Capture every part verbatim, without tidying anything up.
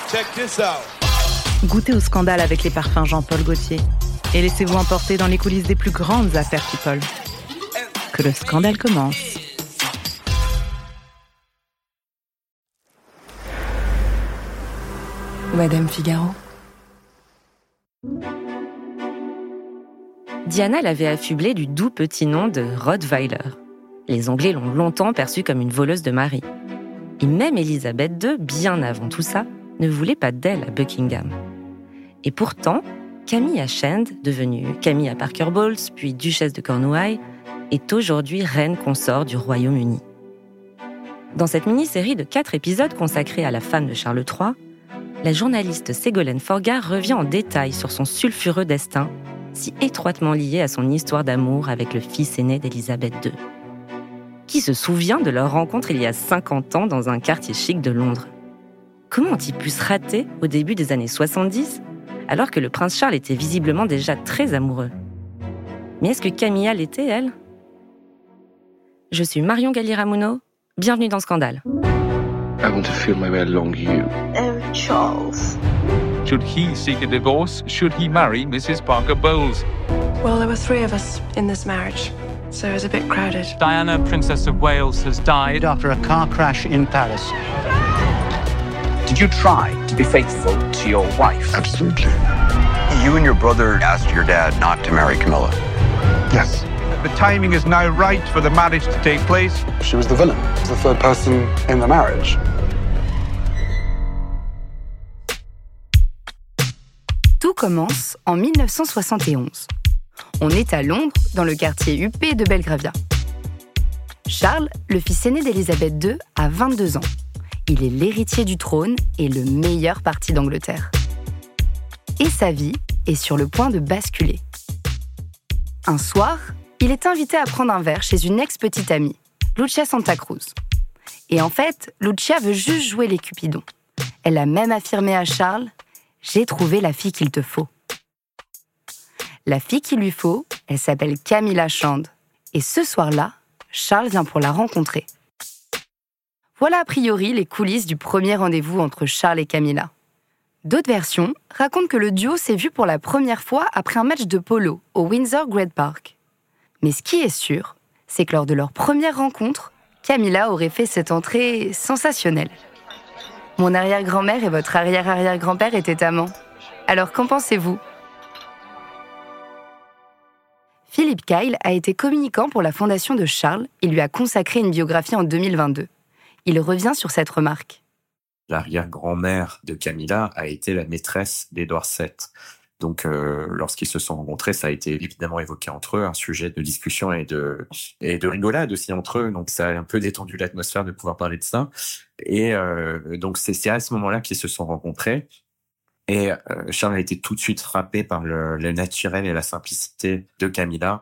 Check this out. Goûtez au scandale avec les parfums Jean-Paul Gaultier et laissez-vous emporter dans les coulisses des plus grandes affaires people. Que le scandale commence. Madame Figaro. Diana l'avait affublée du doux petit nom de Rottweiler. Les Anglais l'ont longtemps perçue comme une voleuse de mari. Et même Élisabeth deux, bien avant tout ça, ne voulait pas d'elle à Buckingham. Et pourtant, Camilla Shand, devenue Camilla Parker Bowles, puis duchesse de Cornouailles, est aujourd'hui reine consort du Royaume-Uni. Dans cette mini-série de quatre épisodes consacrés à la femme de Charles trois, la journaliste Ségolène Forgard revient en détail sur son sulfureux destin, si étroitement lié à son histoire d'amour avec le fils aîné d'Élisabeth deux. Qui se souvient de leur rencontre il y a cinquante ans dans un quartier chic de Londres? Comment ont-ils pu se rater au début des années soixante-dix, alors que le prince Charles était visiblement déjà très amoureux? Mais est-ce que Camilla l'était, elle? Je suis Marion Galli-Ramuno, bienvenue dans Scandale. I want to feel my way along you. Oh, Charles. Should he seek a divorce? Should he marry Missus Parker Bowles? Well, there were three of us in this marriage, so it was a bit crowded. Diana, Princess of Wales, has died after a car crash in Paris. Did you try to be faithful to your wife? Absolutely. You and your brother asked your dad not to marry Camilla. Yes. The timing is now right for the marriage to take place. She was the villain, the third person in the marriage. Tout commence en dix-neuf cent soixante et onze. On est à Londres, dans le quartier huppé de Belgravia. Charles, le fils aîné d'Élisabeth deux, a vingt-deux ans. Il est l'héritier du trône et le meilleur parti d'Angleterre. Et sa vie est sur le point de basculer. Un soir, il est invité à prendre un verre chez une ex-petite amie, Lucia Santa Cruz. Et en fait, Lucia veut juste jouer les Cupidons. Elle a même affirmé à Charles « J'ai trouvé la fille qu'il te faut ». La fille qu'il lui faut, elle s'appelle Camilla Shand. Et ce soir-là, Charles vient pour la rencontrer. Voilà a priori les coulisses du premier rendez-vous entre Charles et Camilla. D'autres versions racontent que le duo s'est vu pour la première fois après un match de polo au Windsor Great Park. Mais ce qui est sûr, c'est que lors de leur première rencontre, Camilla aurait fait cette entrée sensationnelle. Mon arrière-grand-mère et votre arrière-arrière-grand-père étaient amants. Alors qu'en pensez-vous ? Philip Kyle a été communicant pour la fondation de Charles et lui a consacré une biographie en deux mille vingt-deux. Il revient sur cette remarque. L'arrière-grand-mère de Camilla a été la maîtresse d'Édouard sept. Donc, euh, lorsqu'ils se sont rencontrés, ça a été évidemment évoqué entre eux, un sujet de discussion et de et de rigolade aussi entre eux. Donc, ça a un peu détendu l'atmosphère de pouvoir parler de ça. Et euh, donc, c'est, c'est à ce moment-là qu'ils se sont rencontrés. Et euh, Charles a été tout de suite frappé par le, le naturel et la simplicité de Camilla.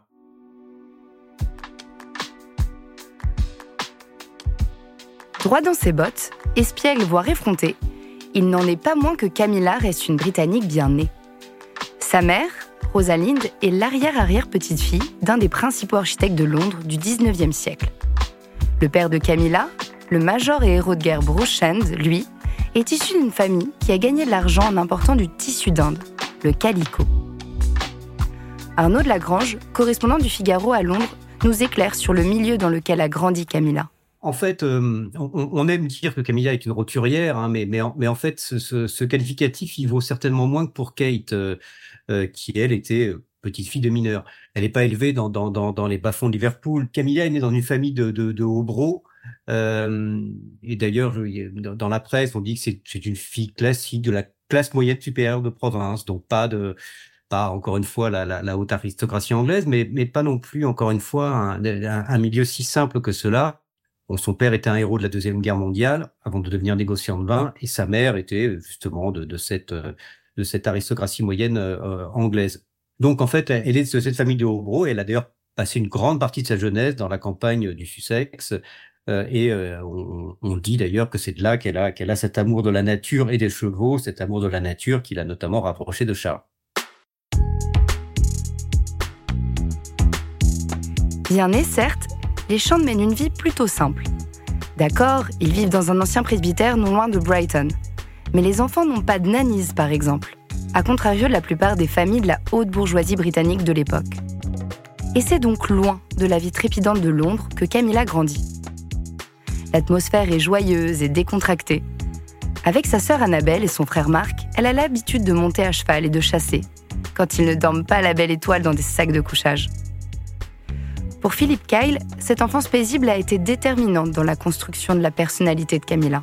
Droit dans ses bottes, espiègle voire effronté, il n'en est pas moins que Camilla reste une Britannique bien née. Sa mère, Rosalind, est l'arrière-arrière-petite-fille d'un des principaux architectes de Londres du dix-neuvième siècle. Le père de Camilla, le major et héros de guerre Bruce Shand, lui, est issu d'une famille qui a gagné de l'argent en important du tissu d'Inde, le calicot. Arnaud de Lagrange, correspondant du Figaro à Londres, nous éclaire sur le milieu dans lequel a grandi Camilla. En fait, euh, on, on aime dire que Camilla est une roturière, hein, mais, mais, en, mais en fait, ce, ce, ce qualificatif, il vaut certainement moins que pour Kate, euh, euh, qui, elle, était petite fille de mineur. Elle n'est pas élevée dans, dans, dans, dans les bas-fonds de Liverpool. Camilla est née dans une famille de, de, de hobereaux. Euh, et d'ailleurs, dans la presse, on dit que c'est, c'est une fille classique de la classe moyenne supérieure de province, donc pas de... pas encore une fois la, la, la haute aristocratie anglaise, mais, mais pas non plus, encore une fois, un, un, un milieu si simple que cela. Bon, son père était un héros de la Deuxième Guerre mondiale avant de devenir négociant de vin, et sa mère était justement de, de cette de cette aristocratie moyenne euh, anglaise. Donc en fait, elle est de cette famille de hobereaux. Elle a d'ailleurs passé une grande partie de sa jeunesse dans la campagne du Sussex, euh, et euh, on, on dit d'ailleurs que c'est de là qu'elle a qu'elle a cet amour de la nature et des chevaux, cet amour de la nature qui l'a notamment rapproché de Charles. Bien nés, certes, les Shand mènent une vie plutôt simple. D'accord, ils vivent dans un ancien presbytère non loin de Brighton. Mais les enfants n'ont pas de nannies, par exemple, à contrario de la plupart des familles de la haute bourgeoisie britannique de l'époque. Et c'est donc loin de la vie trépidante de Londres que Camilla grandit. L'atmosphère est joyeuse et décontractée. Avec sa sœur Annabelle et son frère Mark, elle a l'habitude de monter à cheval et de chasser, quand ils ne dorment pas à la belle étoile dans des sacs de couchage. Pour Philip Kyle, cette enfance paisible a été déterminante dans la construction de la personnalité de Camilla.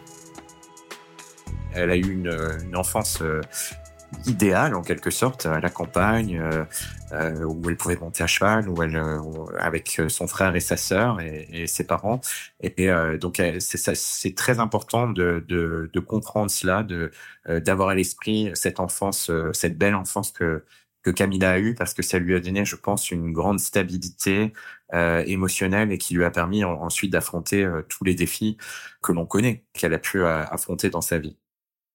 Elle a eu une, une enfance euh, idéale, en quelque sorte, à la campagne, euh, euh, où elle pouvait monter à cheval, où elle, euh, avec son frère et sa sœur et, et ses parents. Et, et euh, donc, c'est, ça, c'est très important de, de, de comprendre cela, de, euh, d'avoir à l'esprit cette enfance, euh, cette belle enfance que que Camilla a eue, parce que ça lui a donné, je pense, une grande stabilité euh, émotionnelle et qui lui a permis en, ensuite d'affronter euh, tous les défis que l'on connaît, qu'elle a pu euh, affronter dans sa vie.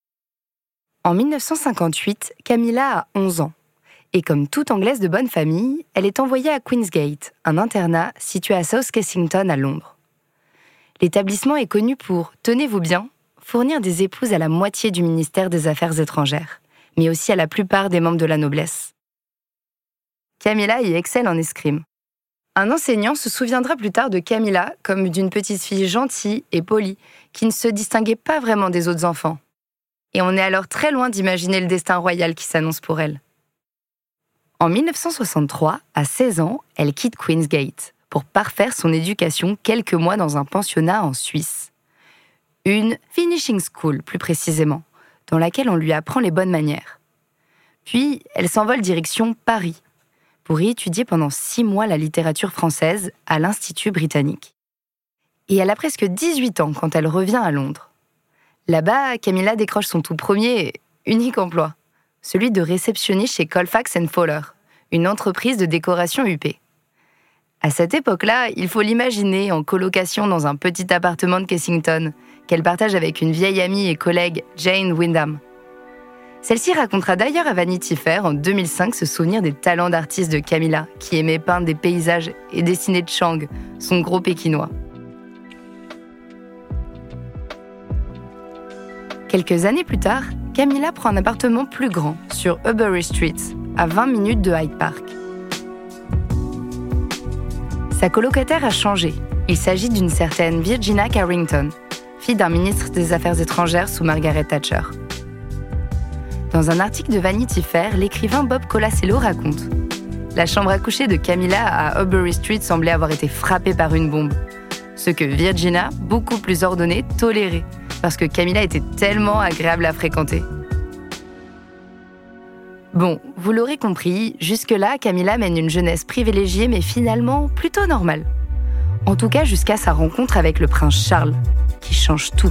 En dix-neuf cent cinquante-huit, Camilla a onze ans. Et comme toute Anglaise de bonne famille, elle est envoyée à Queensgate, un internat situé à South Kensington à Londres. L'établissement est connu pour, tenez-vous bien, fournir des épouses à la moitié du ministère des Affaires étrangères, mais aussi à la plupart des membres de la noblesse. Camilla y excelle en escrime. Un enseignant se souviendra plus tard de Camilla comme d'une petite fille gentille et polie, qui ne se distinguait pas vraiment des autres enfants. Et on est alors très loin d'imaginer le destin royal qui s'annonce pour elle. En dix-neuf cent soixante-trois, à seize ans, elle quitte Queensgate pour parfaire son éducation quelques mois dans un pensionnat en Suisse. Une finishing school, plus précisément, dans laquelle on lui apprend les bonnes manières. Puis, elle s'envole direction Paris, pour y étudier pendant six mois la littérature française à l'Institut britannique. Et elle a presque dix-huit ans quand elle revient à Londres. Là-bas, Camilla décroche son tout premier, unique emploi, celui de réceptionniste chez Colfax and Fowler, une entreprise de décoration huppée. À cette époque-là, il faut l'imaginer en colocation dans un petit appartement de Kensington, qu'elle partage avec une vieille amie et collègue, Jane Wyndham. Celle-ci racontera d'ailleurs à Vanity Fair en deux mille cinq se souvenir des talents d'artiste de Camilla, qui aimait peindre des paysages et dessiner Chang, son gros pékinois. Quelques années plus tard, Camilla prend un appartement plus grand sur Ubery Street, à vingt minutes de Hyde Park. Sa colocataire a changé. Il s'agit d'une certaine Virginia Carrington, fille d'un ministre des Affaires étrangères sous Margaret Thatcher. Dans un article de Vanity Fair, l'écrivain Bob Colasello raconte « La chambre à coucher de Camilla à Ubery Street semblait avoir été frappée par une bombe. Ce que Virginia, beaucoup plus ordonnée, tolérait, parce que Camilla était tellement agréable à fréquenter. » Bon, vous l'aurez compris, jusque-là, Camilla mène une jeunesse privilégiée mais finalement plutôt normale. En tout cas jusqu'à sa rencontre avec le prince Charles, qui change tout.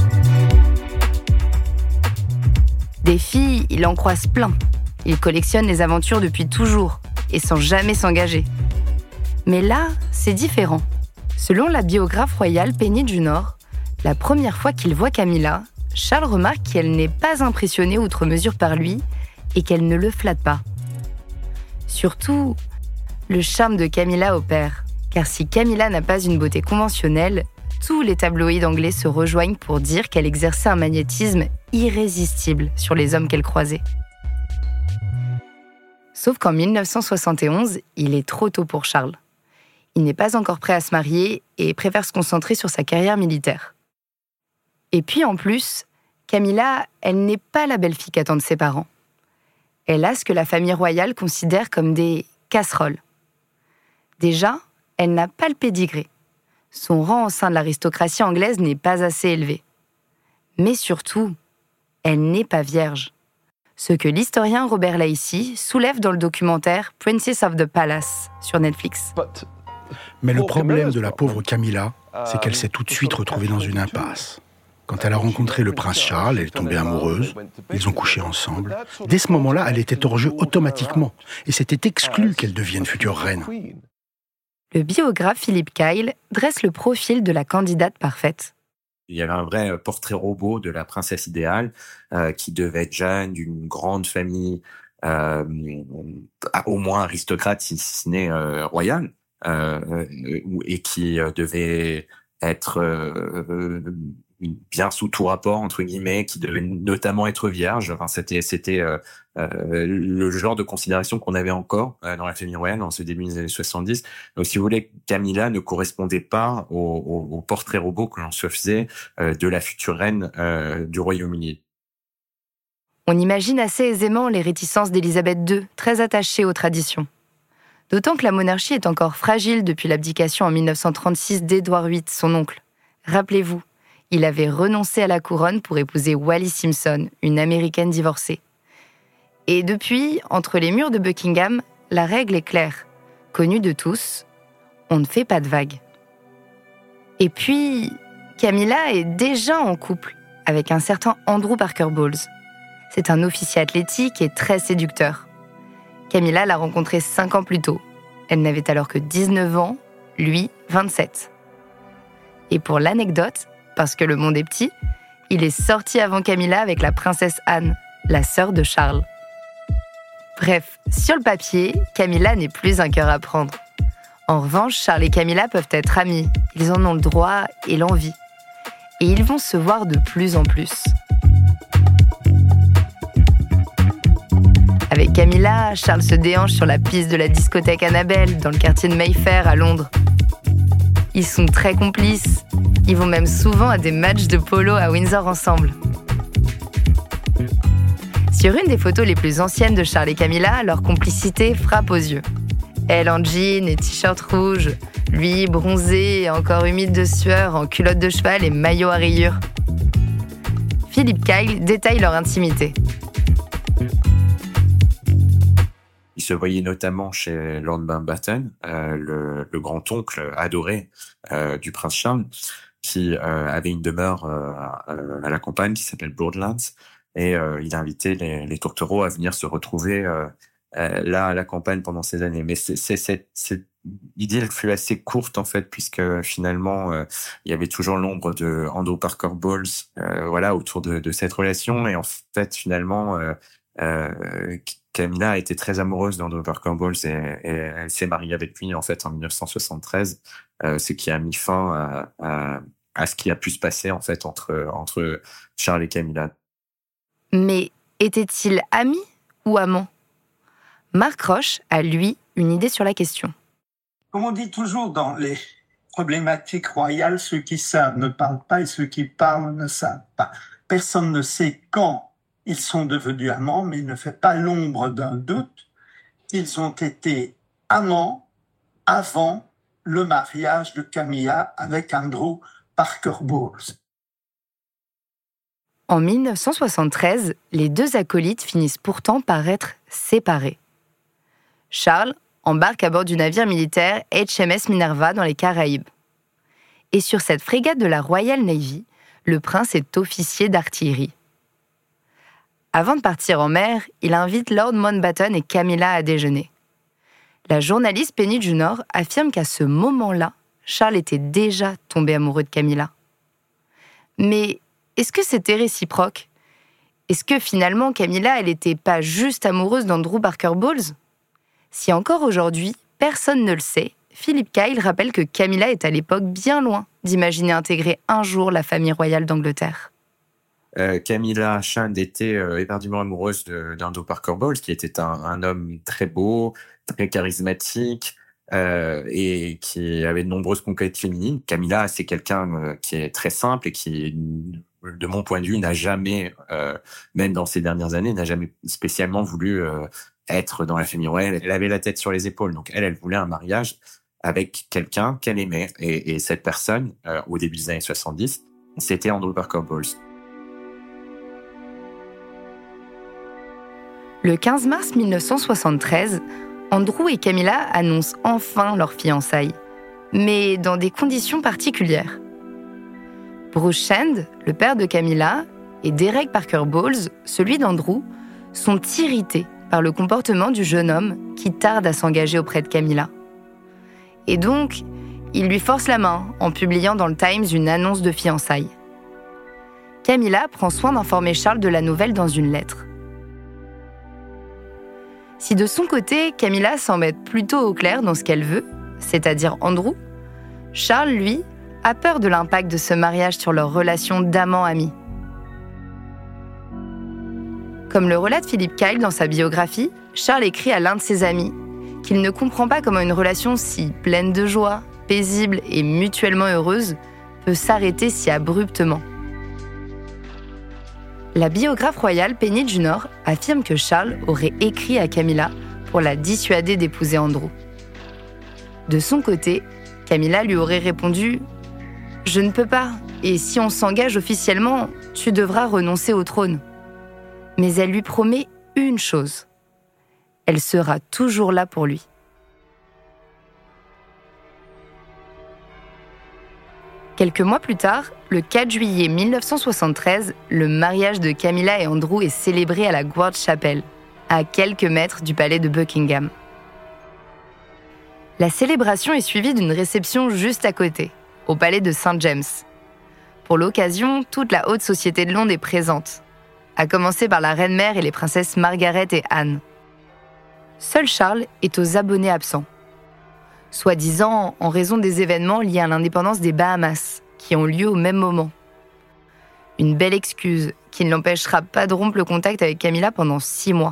Des filles, il en croise plein. Il collectionne les aventures depuis toujours, et sans jamais s'engager. Mais là, c'est différent. Selon la biographe royale Penny du Nord, la première fois qu'il voit Camilla, Charles remarque qu'elle n'est pas impressionnée outre mesure par lui et qu'elle ne le flatte pas. Surtout, le charme de Camilla opère, car si Camilla n'a pas une beauté conventionnelle, tous les tabloïds anglais se rejoignent pour dire qu'elle exerçait un magnétisme irrésistible sur les hommes qu'elle croisait. Sauf qu'en dix-neuf cent soixante et onze, il est trop tôt pour Charles. Il n'est pas encore prêt à se marier et préfère se concentrer sur sa carrière militaire. Et puis en plus, Camilla, elle n'est pas la belle-fille qu'attendent ses parents. Elle a ce que la famille royale considère comme des casseroles. Déjà, elle n'a pas le pédigré. Son rang au sein de l'aristocratie anglaise n'est pas assez élevé. Mais surtout, elle n'est pas vierge. Ce que l'historien Robert Lacey soulève dans le documentaire Princess of the Palace sur Netflix. Mais le problème de la pauvre Camilla, c'est qu'elle s'est tout de suite retrouvée dans une impasse. Quand elle a rencontré le prince Charles, elle est tombée amoureuse, ils ont couché ensemble. Dès ce moment-là, elle était hors jeu automatiquement, et c'était exclu qu'elle devienne future reine. Le biographe Philip Kyle dresse le profil de la candidate parfaite. Il y avait un vrai portrait robot de la princesse idéale euh, qui devait être jeune, d'une grande famille, euh, au moins aristocrate, si ce n'est euh, royale, euh, et qui euh, devait être euh, bien sous tout rapport entre guillemets, qui devait notamment être vierge. Enfin, c'était c'était euh, euh, le genre de considération qu'on avait encore euh, dans la famille royale en ce début des années soixante-dix. Donc, si vous voulez, Camilla ne correspondait pas au, au, au portrait robot que l'on se faisait euh, de la future reine euh, du Royaume-Uni. On imagine assez aisément les réticences d'Élisabeth deux, très attachée aux traditions. D'autant que la monarchie est encore fragile depuis l'abdication en mille neuf cent trente-six d'Édouard huit, son oncle. Rappelez-vous, il avait renoncé à la couronne pour épouser Wallis Simpson, une Américaine divorcée. Et depuis, entre les murs de Buckingham, la règle est claire. Connue de tous, on ne fait pas de vagues. Et puis, Camilla est déjà en couple avec un certain Andrew Parker Bowles. C'est un officier athlétique et très séducteur. Camilla l'a rencontré cinq ans plus tôt. Elle n'avait alors que dix-neuf ans, lui, vingt-sept. Et pour l'anecdote, parce que le monde est petit, il est sorti avant Camilla avec la princesse Anne, la sœur de Charles. Bref, sur le papier, Camilla n'est plus un cœur à prendre. En revanche, Charles et Camilla peuvent être amis. Ils en ont le droit et l'envie. Et ils vont se voir de plus en plus. Avec Camilla, Charles se déhanche sur la piste de la discothèque Annabelle, dans le quartier de Mayfair, à Londres. Ils sont très complices. Ils vont même souvent à des matchs de polo à Windsor ensemble. Sur une des photos les plus anciennes de Charles et Camilla, leur complicité frappe aux yeux. Elle en jean et t-shirt rouge, lui bronzé et encore humide de sueur, en culotte de cheval et maillot à rayures. Philip Kyle détaille leur intimité. Il se voyait notamment chez Lord Mountbatten, euh, le, le grand-oncle adoré euh, du prince Charles, qui euh, avait une demeure euh, à la campagne qui s'appelle Broadlands, et euh, il a invité les, les tourtereaux à venir se retrouver euh, euh, là à la campagne pendant ces années. Mais c'est, c'est, c'est, cette idylle fut assez courte en fait, puisque finalement euh, il y avait toujours l'ombre de Andrew Parker Bowles, euh, voilà, autour de, de cette relation, et en fait finalement euh, euh, Camilla a été très amoureuse d'Andrew Parker Bowles et, et elle s'est mariée avec lui en fait en dix-neuf cent soixante-treize, euh, ce qui a mis fin à, à, à ce qui a pu se passer en fait entre entre Charles et Camilla. Mais étaient-ils amis ou amants ? Mark Roche a, lui, une idée sur la question. Comme on dit toujours dans les problématiques royales, ceux qui savent ne parlent pas et ceux qui parlent ne savent pas. Personne ne sait quand ils sont devenus amants, mais il ne fait pas l'ombre d'un doute. Ils ont été amants avant le mariage de Camilla avec Andrew Parker Bowles. En mille neuf cent soixante-treize, les deux acolytes finissent pourtant par être séparés. Charles embarque à bord du navire militaire H M S Minerva dans les Caraïbes. Et sur cette frégate de la Royal Navy, le prince est officier d'artillerie. Avant de partir en mer, il invite Lord Mountbatten et Camilla à déjeuner. La journaliste Penny Junor affirme qu'à ce moment-là, Charles était déjà tombé amoureux de Camilla. Mais est-ce que c'était réciproque ? Est-ce que finalement Camilla, elle n'était pas juste amoureuse d'Andrew Parker Bowles ? Si encore aujourd'hui, personne ne le sait, Philip Kyle rappelle que Camilla est à l'époque bien loin d'imaginer intégrer un jour la famille royale d'Angleterre. Euh, Camilla Shand était euh, éperdument amoureuse de, d'Andrew Parker Bowles, qui était un, un homme très beau, très charismatique, euh, et qui avait de nombreuses conquêtes féminines. Camilla, c'est quelqu'un euh, qui est très simple et qui, de mon point de vue, n'a jamais, euh, même dans ces dernières années, n'a jamais spécialement voulu euh, être dans la famille royale. Elle avait la tête sur les épaules, donc elle, elle voulait un mariage avec quelqu'un qu'elle aimait. Et, et cette personne, euh, au début des années soixante-dix, c'était Andrew Parker Bowles. Le quinze mars mille neuf cent soixante-treize, Andrew et Camilla annoncent enfin leur fiançailles, mais dans des conditions particulières. Bruce Shand, le père de Camilla, et Derek Parker Bowles, celui d'Andrew, sont irrités par le comportement du jeune homme qui tarde à s'engager auprès de Camilla. Et donc, ils lui forcent la main en publiant dans le Times une annonce de fiançailles. Camilla prend soin d'informer Charles de la nouvelle dans une lettre. Si de son côté, Camilla semble être plutôt au clair dans ce qu'elle veut, c'est-à-dire Andrew, Charles, lui, a peur de l'impact de ce mariage sur leur relation d'amant-ami. Comme le relate Philip Kyle dans sa biographie, Charles écrit à l'un de ses amis qu'il ne comprend pas comment une relation si pleine de joie, paisible et mutuellement heureuse peut s'arrêter si abruptement. La biographe royale Penny Junor affirme que Charles aurait écrit à Camilla pour la dissuader d'épouser Andrew. De son côté, Camilla lui aurait répondu « Je ne peux pas, et si on s'engage officiellement, tu devras renoncer au trône. » Mais elle lui promet une chose. Elle sera toujours là pour lui. Quelques mois plus tard, le quatre juillet mille neuf cent soixante-treize, le mariage de Camilla et Andrew est célébré à la Guard Chapel, à quelques mètres du palais de Buckingham. La célébration est suivie d'une réception juste à côté, au palais de Saint James. Pour l'occasion, toute la haute société de Londres est présente, à commencer par la reine-mère et les princesses Margaret et Anne. Seul Charles est aux abonnés absents, soi-disant en raison des événements liés à l'indépendance des Bahamas, qui ont lieu au même moment. Une belle excuse qui ne l'empêchera pas de rompre le contact avec Camilla pendant six mois.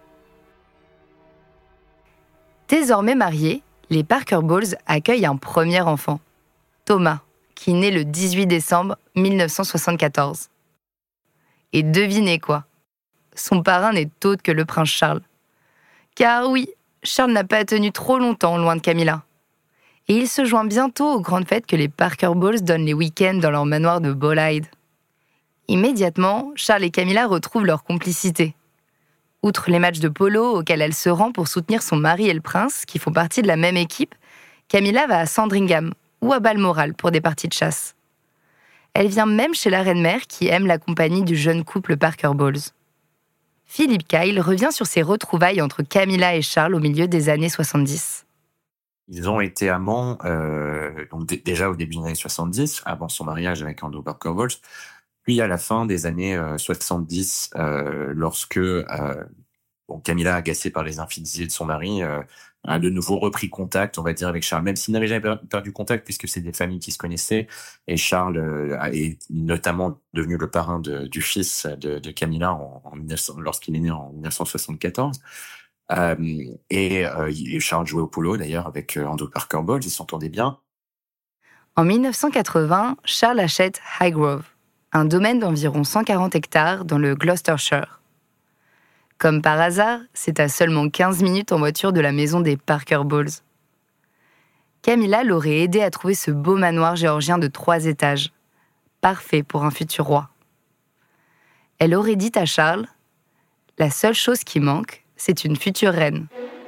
Désormais mariés, les Parker Bowles accueillent un premier enfant, Thomas, qui naît le dix-huit décembre mille neuf cent soixante-quatorze. Et devinez quoi ? Son parrain n'est autre que le prince Charles. Car oui, Charles n'a pas tenu trop longtemps loin de Camilla. Et il se joint bientôt aux grandes fêtes que les Parker Bowles donnent les week-ends dans leur manoir de Bolide. Immédiatement, Charles et Camilla retrouvent leur complicité. Outre les matchs de polo auxquels elle se rend pour soutenir son mari et le prince, qui font partie de la même équipe, Camilla va à Sandringham ou à Balmoral pour des parties de chasse. Elle vient même chez la reine-mère qui aime la compagnie du jeune couple Parker Bowles. Philip Kyle revient sur ces retrouvailles entre Camilla et Charles au milieu des années soixante-dix. Ils ont été amants euh, donc d- déjà au début des années soixante-dix, avant son mariage avec Andrew Parker Bowles, puis à la fin des années euh, soixante-dix, euh, lorsque euh, bon, Camilla, agacée par les infidélités de son mari, euh, a de nouveau repris contact, on va dire, avec Charles, même s'il n'avait jamais perdu contact, puisque c'est des familles qui se connaissaient, et Charles euh, est notamment devenu le parrain de, du fils de, de Camilla en, en mille neuf cents, lorsqu'il est né en mille neuf cent soixante-quatorze. Euh, et, euh, et Charles jouait au polo, d'ailleurs, avec euh, Andrew Parker Bowles, ils s'entendaient bien. En mille neuf cent quatre-vingts, Charles achète Highgrove, un domaine d'environ cent quarante hectares dans le Gloucestershire. Comme par hasard, c'est à seulement quinze minutes en voiture de la maison des Parker Bowles. Camilla l'aurait aidé à trouver ce beau manoir géorgien de trois étages, parfait pour un futur roi. Elle aurait dit à Charles « La seule chose qui manque, c'est une future reine. »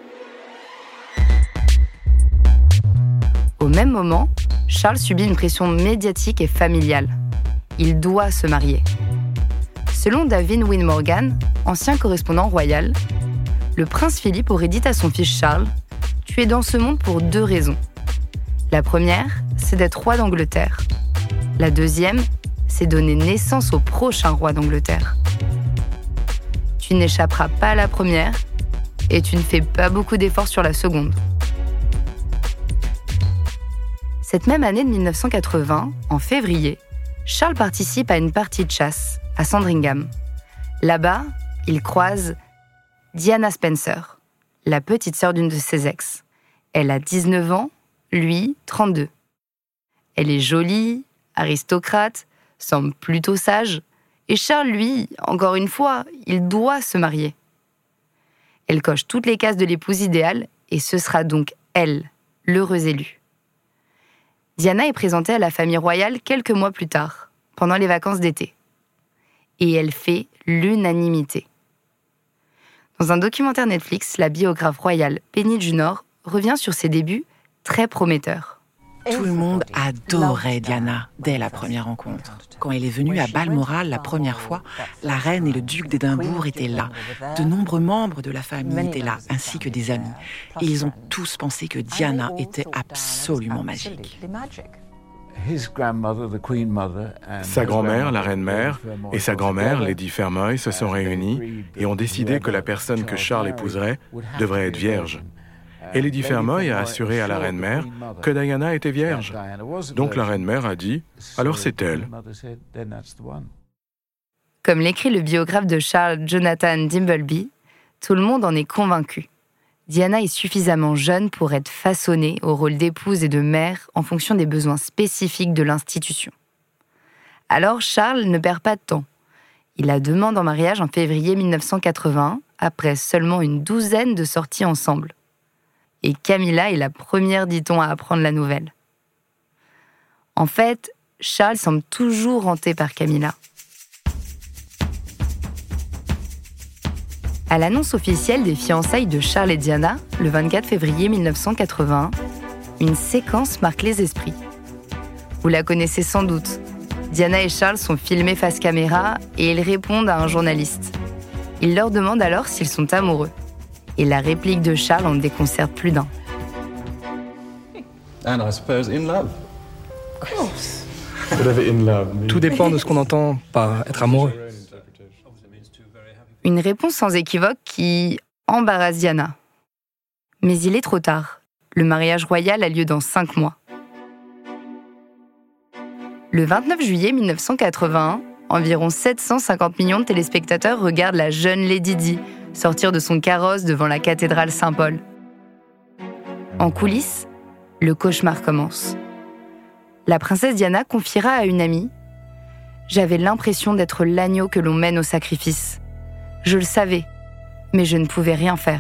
Au même moment, Charles subit une pression médiatique et familiale. Il doit se marier. Selon David Wynne Morgan, ancien correspondant royal, le prince Philippe aurait dit à son fils Charles « Tu es dans ce monde pour deux raisons. La première, c'est d'être roi d'Angleterre. La deuxième, c'est donner naissance au prochain roi d'Angleterre. Tu n'échapperas pas à la première et tu ne fais pas beaucoup d'efforts sur la seconde. » Cette même année de mille neuf cent quatre-vingts, en février, Charles participe à une partie de chasse à Sandringham. Là-bas, il croise Diana Spencer, la petite sœur d'une de ses ex. Elle a dix-neuf ans, lui, trente-deux. Elle est jolie, aristocrate, semble plutôt sage, et Charles, lui, encore une fois, il doit se marier. Elle coche toutes les cases de l'épouse idéale, et ce sera donc elle, l'heureuse élue. Diana est présentée à la famille royale quelques mois plus tard, pendant les vacances d'été. Et elle fait l'unanimité. Dans un documentaire Netflix, la biographe royale Penny Junor revient sur ses débuts très prometteurs. Tout le monde adorait Diana dès la première rencontre. Quand elle est venue à Balmoral la première fois, la reine et le duc d'Édimbourg étaient là. De nombreux membres de la famille étaient là, ainsi que des amis. Et ils ont tous pensé que Diana était absolument magique. Sa grand-mère, la reine-mère, et sa grand-mère, Lady Fermoy, se sont réunies et ont décidé que la personne que Charles épouserait devrait être vierge. Et Lady Fermoy a assuré à la reine-mère que Diana était vierge. Donc la reine-mère a dit « alors c'est elle ». Comme l'écrit le biographe de Charles, Jonathan Dimbleby, tout le monde en est convaincu. Diana est suffisamment jeune pour être façonnée au rôle d'épouse et de mère en fonction des besoins spécifiques de l'institution. Alors Charles ne perd pas de temps. Il la demande en mariage en février mille neuf cent quatre-vingt-un, après seulement une douzaine de sorties ensemble. Et Camilla est la première, dit-on, à apprendre la nouvelle. En fait, Charles semble toujours hanté par Camilla. À l'annonce officielle des fiançailles de Charles et Diana, le vingt-quatre février mille neuf cent quatre-vingt-un, une séquence marque les esprits. Vous la connaissez sans doute. Diana et Charles sont filmés face caméra et ils répondent à un journaliste. Il leur demande alors s'ils sont amoureux. Et la réplique de Charles en déconcerte plus d'un. And I suppose in love. Of course. Whatever in love means. Tout dépend de ce qu'on entend par être amoureux. Une réponse sans équivoque qui embarrasse Diana. Mais il est trop tard. Le mariage royal a lieu dans cinq mois. Le vingt-neuf juillet mille neuf cent quatre-vingt-un, environ sept cent cinquante millions de téléspectateurs regardent la jeune Lady Di sortir de son carrosse devant la cathédrale Saint-Paul. En coulisses, le cauchemar commence. La princesse Diana confiera à une amie « J'avais l'impression d'être l'agneau que l'on mène au sacrifice. Je le savais, mais je ne pouvais rien faire. »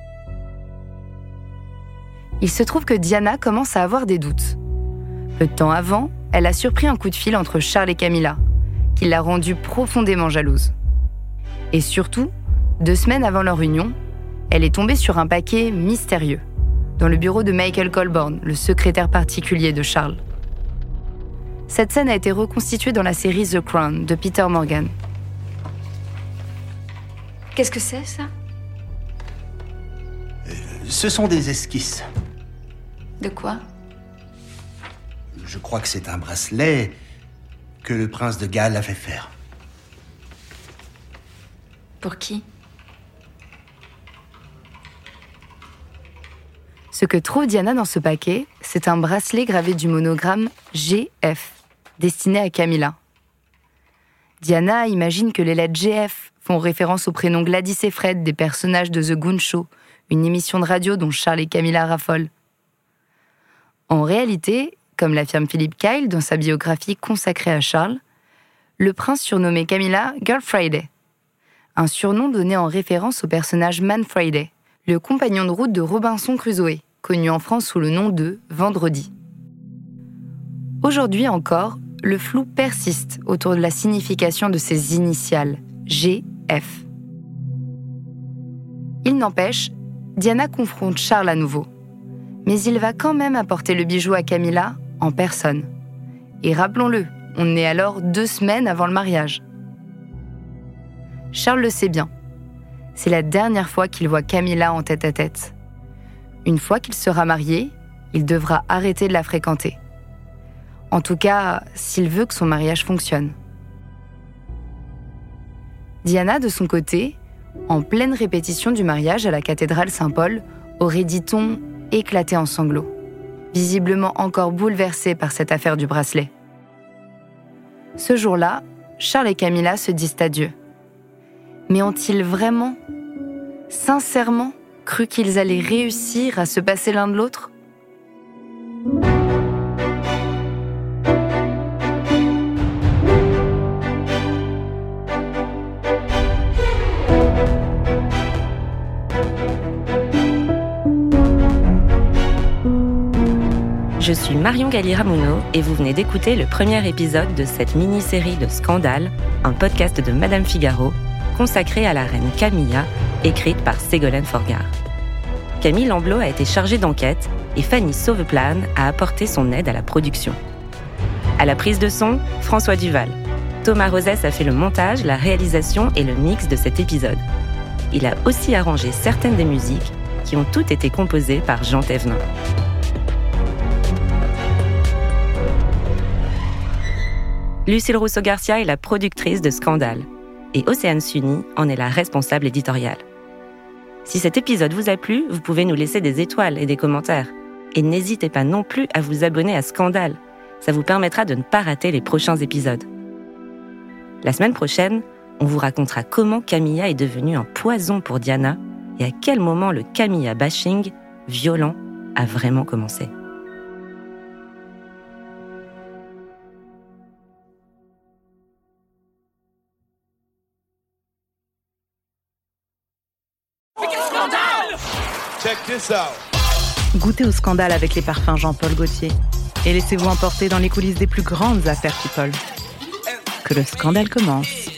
Il se trouve que Diana commence à avoir des doutes. Peu de temps avant, elle a surpris un coup de fil entre Charles et Camilla, qui l'a rendue profondément jalouse. Et surtout, deux semaines avant leur union, elle est tombée sur un paquet mystérieux, dans le bureau de Michael Colborne, le secrétaire particulier de Charles. Cette scène a été reconstituée dans la série The Crown de Peter Morgan. Qu'est-ce que c'est, ça ? Ce sont des esquisses. De quoi ? Je crois que c'est un bracelet que le prince de Galles a fait faire. Pour qui ? Ce que trouve Diana dans ce paquet, c'est un bracelet gravé du monogramme G F, destiné à Camilla. Diana imagine que les lettres G F font référence au prénom Gladys et Fred des personnages de The Goon Show, une émission de radio dont Charles et Camilla raffolent. En réalité, comme l'affirme Philip Kyle dans sa biographie consacrée à Charles, le prince surnommait Camilla Girl Friday, un surnom donné en référence au personnage Man Friday, le compagnon de route de Robinson Crusoe, connu en France sous le nom de Vendredi. Aujourd'hui encore, le flou persiste autour de la signification de ces initiales, G F. Il n'empêche, Diana confronte Charles à nouveau. Mais il va quand même apporter le bijou à Camilla en personne. Et rappelons-le, on est alors deux semaines avant le mariage. Charles le sait bien. C'est la dernière fois qu'il voit Camilla en tête-à-tête. Une fois qu'il sera marié, il devra arrêter de la fréquenter. En tout cas, s'il veut que son mariage fonctionne. Diana, de son côté, en pleine répétition du mariage à la cathédrale Saint-Paul, aurait, dit-on, éclaté en sanglots, visiblement encore bouleversée par cette affaire du bracelet. Ce jour-là, Charles et Camilla se disent adieu. Mais ont-ils vraiment, sincèrement, cru qu'ils allaient réussir à se passer l'un de l'autre ? Je suis Marion Galli-Ramuno et vous venez d'écouter le premier épisode de cette mini-série de Scandale, un podcast de Madame Figaro, consacré à la reine Camilla, écrite par Ségolène Forgard. Camille Lamblot a été chargée d'enquête et Fanny Sauveplane a apporté son aide à la production. À la prise de son, François Duval. Thomas Rosès a fait le montage, la réalisation et le mix de cet épisode. Il a aussi arrangé certaines des musiques qui ont toutes été composées par Jean Thévenin. Lucille Rousseau-Garcia est la productrice de Scandale et Océane Sunny en est la responsable éditoriale. Si cet épisode vous a plu, vous pouvez nous laisser des étoiles et des commentaires. Et n'hésitez pas non plus à vous abonner à Scandale. Ça vous permettra de ne pas rater les prochains épisodes. La semaine prochaine, on vous racontera comment Camilla est devenue un poison pour Diana et à quel moment le Camilla bashing violent a vraiment commencé. Check this out. Goûtez au scandale avec les parfums Jean-Paul Gaultier et laissez-vous emporter dans les coulisses des plus grandes affaires People. Que le scandale commence.